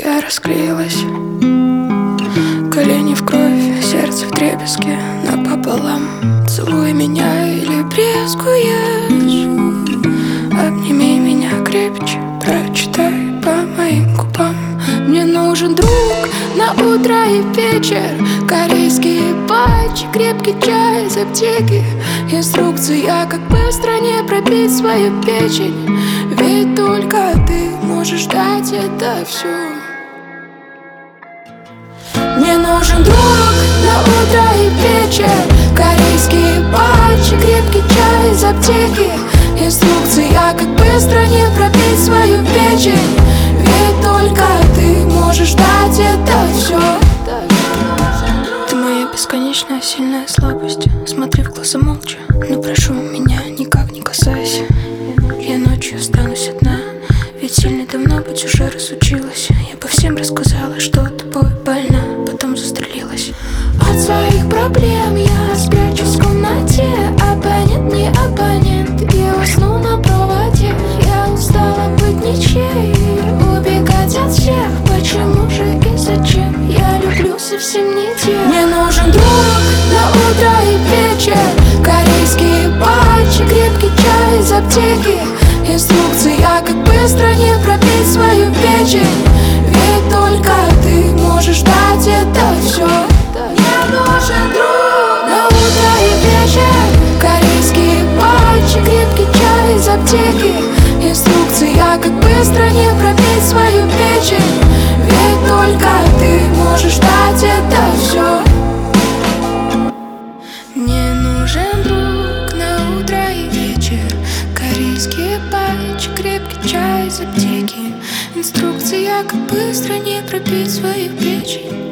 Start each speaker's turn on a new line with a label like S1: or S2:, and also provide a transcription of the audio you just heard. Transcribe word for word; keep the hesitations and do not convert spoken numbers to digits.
S1: Я расклеилась, колени в кровь, сердце вдребезги напополам. Целуй меня или брезгуешь, обними меня крепче, прочитай по моим губам. Мне нужен друг на утро и вечер, корейские патчи, крепкий чай из аптеки, инструкция, как быстро не пробить свою печень. Ведь только ты можешь дать это все. Мне нужен друг на утро и вечер, корейские патчи, крепкий чай из аптеки, инструкция, как быстро не пробить свою печень. Ведь только ты можешь дать это все. Ты моя бесконечная сильная слабость. Смотри в глаза молча, но прошу, меня никак не касайся. Я ночью останусь одна, ведь сильно давно быть уже разучилась. Я по всем рассказала, что тобой больна, потом застрелилась. От своих проблем я спрячусь в комнате. Абонент не абонент, я усну на проводе. Я устала быть ничьей, убегать от всех. Почему же и зачем? Я люблю совсем не тех. Мне нужен друг на утро и вечер, корейские патчи, крепкий чай из аптеки, инструкция, как быстро не пробить свою печень. Ведь только ты можешь дать это все. Мне нужен друг на утро и вечер, корейские патчи, крепкий чай из аптеки, инструкция, как быстро не пробить свою печень. Ведь только ты можешь дать это все. Мне нужен друг на утро и вечер, корейские патчи, крепкий чай из аптеки, инструкция, как быстро не пробить свою печень.